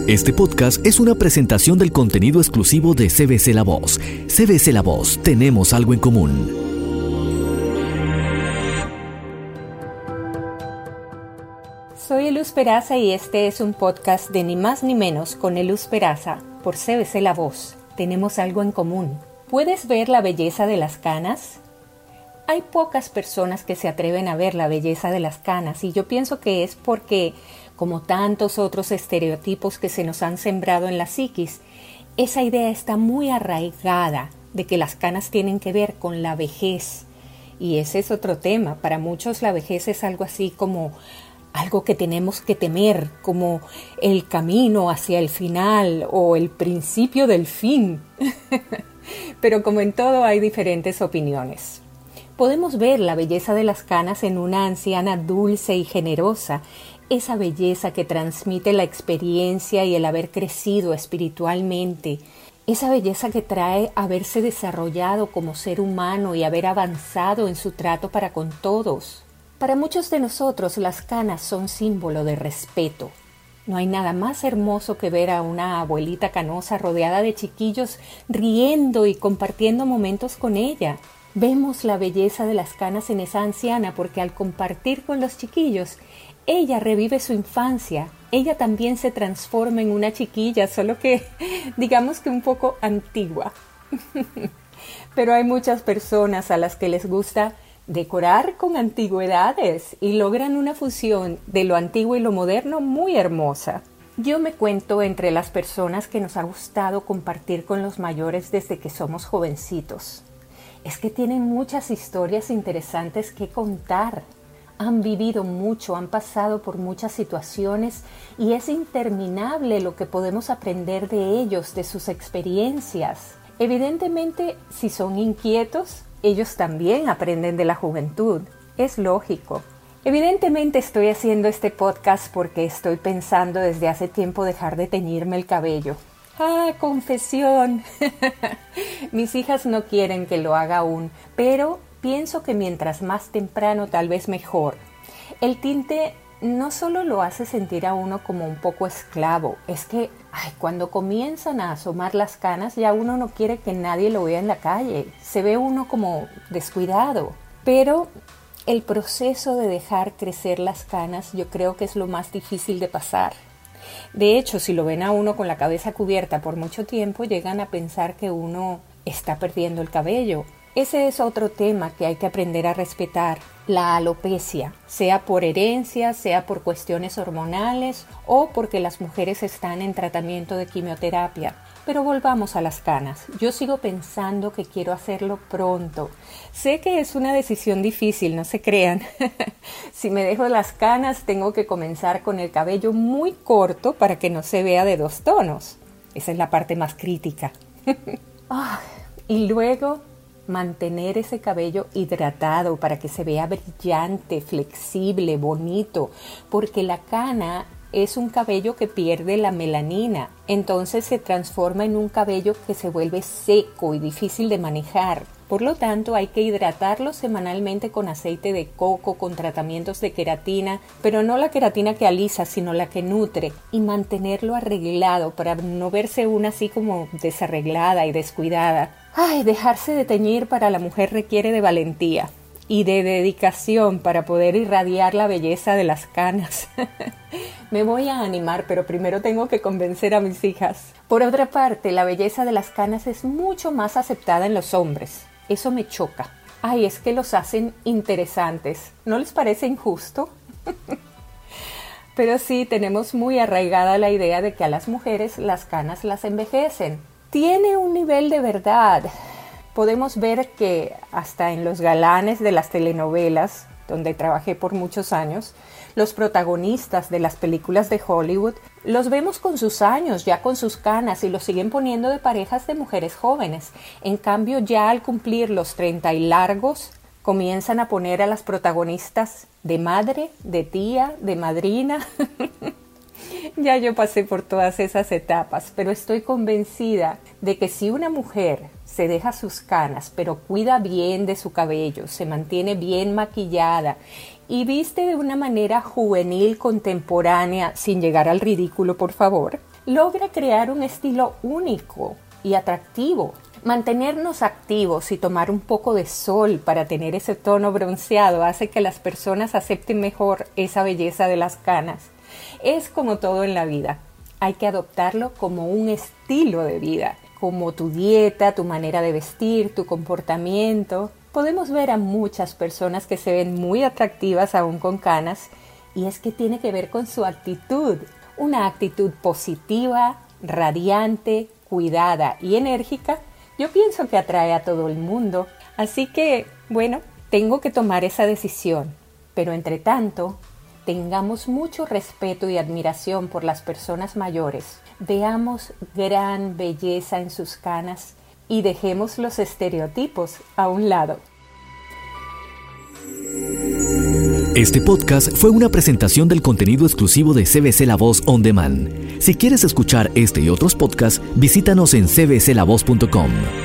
Este podcast es una presentación del contenido exclusivo de CBC La Voz. CBC La Voz, tenemos algo en común. Soy Eluz Peraza y este es un podcast de Ni Más Ni Menos con Eluz Peraza por CBC La Voz. Tenemos algo en común. ¿Puedes ver la belleza de las canas? Hay pocas personas que se atreven a ver la belleza de las canas y yo pienso que es porque, como tantos otros estereotipos que se nos han sembrado en la psiquis, esa idea está muy arraigada de que las canas tienen que ver con la vejez. Y ese es otro tema. Para muchos la vejez es algo así como algo que tenemos que temer, como el camino hacia el final o el principio del fin. Pero como en todo hay diferentes opiniones. Podemos ver la belleza de las canas en una anciana dulce y generosa, esa belleza que transmite la experiencia y el haber crecido espiritualmente, esa belleza que trae haberse desarrollado como ser humano y haber avanzado en su trato para con todos. Para muchos de nosotros las canas son símbolo de respeto. No hay nada más hermoso que ver a una abuelita canosa rodeada de chiquillos riendo y compartiendo momentos con ella. Vemos la belleza de las canas en esa anciana porque al compartir con los chiquillos, ella revive su infancia. Ella también se transforma en una chiquilla, solo que digamos que un poco antigua. Pero hay muchas personas a las que les gusta decorar con antigüedades y logran una fusión de lo antiguo y lo moderno muy hermosa. Yo me cuento entre las personas que nos ha gustado compartir con los mayores desde que somos jovencitos. Es que tienen muchas historias interesantes que contar. Han vivido mucho, han pasado por muchas situaciones y es interminable lo que podemos aprender de ellos, de sus experiencias. Evidentemente, si son inquietos, ellos también aprenden de la juventud. Es lógico. Evidentemente estoy haciendo este podcast porque estoy pensando desde hace tiempo dejar de teñirme el cabello. ¡Ah, confesión! Mis hijas no quieren que lo haga aún, pero pienso que mientras más temprano tal vez mejor. El tinte no solo lo hace sentir a uno como un poco esclavo, es que cuando comienzan a asomar las canas ya uno no quiere que nadie lo vea en la calle, se ve uno como descuidado. Pero el proceso de dejar crecer las canas yo creo que es lo más difícil de pasar. De hecho, si lo ven a uno con la cabeza cubierta por mucho tiempo, llegan a pensar que uno está perdiendo el cabello. Ese es otro tema que hay que aprender a respetar, la alopecia, sea por herencia, sea por cuestiones hormonales o porque las mujeres están en tratamiento de quimioterapia. Pero volvamos a las canas. Yo sigo pensando que quiero hacerlo pronto. Sé que es una decisión difícil, no se crean. Si me dejo las canas, tengo que comenzar con el cabello muy corto para que no se vea de 2 tonos. Esa es la parte más crítica. Y luego mantener ese cabello hidratado para que se vea brillante, flexible, bonito, porque la cana es un cabello que pierde la melanina, entonces se transforma en un cabello que se vuelve seco y difícil de manejar. Por lo tanto, hay que hidratarlo semanalmente con aceite de coco, con tratamientos de queratina, pero no la queratina que alisa, sino la que nutre, y mantenerlo arreglado para no verse una así como desarreglada y descuidada. Dejarse de teñir para la mujer requiere de valentía y de dedicación para poder irradiar la belleza de las canas. Me voy a animar, pero primero tengo que convencer a mis hijas. Por otra parte, la belleza de las canas es mucho más aceptada en los hombres. Eso me choca. Es que los hacen interesantes. ¿No les parece injusto? Pero sí, tenemos muy arraigada la idea de que a las mujeres las canas las envejecen. Tiene un nivel de verdad. Podemos ver que hasta en los galanes de las telenovelas, donde trabajé por muchos años, los protagonistas de las películas de Hollywood, los vemos con sus años, ya con sus canas, y los siguen poniendo de parejas de mujeres jóvenes. En cambio, ya al cumplir los 30 y largos, comienzan a poner a las protagonistas de madre, de tía, de madrina. Ya yo pasé por todas esas etapas, pero estoy convencida de que si una mujer se deja sus canas, pero cuida bien de su cabello, se mantiene bien maquillada y viste de una manera juvenil, contemporánea, sin llegar al ridículo, por favor, logra crear un estilo único y atractivo. Mantenernos activos y tomar un poco de sol para tener ese tono bronceado hace que las personas acepten mejor esa belleza de las canas. Es como todo en la vida. Hay que adoptarlo como un estilo de vida, como tu dieta, tu manera de vestir, tu comportamiento. Podemos ver a muchas personas que se ven muy atractivas aún con canas, y es que tiene que ver con su actitud. Una actitud positiva, radiante, cuidada y enérgica, yo pienso que atrae a todo el mundo. Así que, bueno, tengo que tomar esa decisión. Pero entre tanto, tengamos mucho respeto y admiración por las personas mayores. Veamos gran belleza en sus canas y dejemos los estereotipos a un lado. Este podcast fue una presentación del contenido exclusivo de CBC La Voz On Demand. Si quieres escuchar este y otros podcasts, visítanos en cbclavoz.com.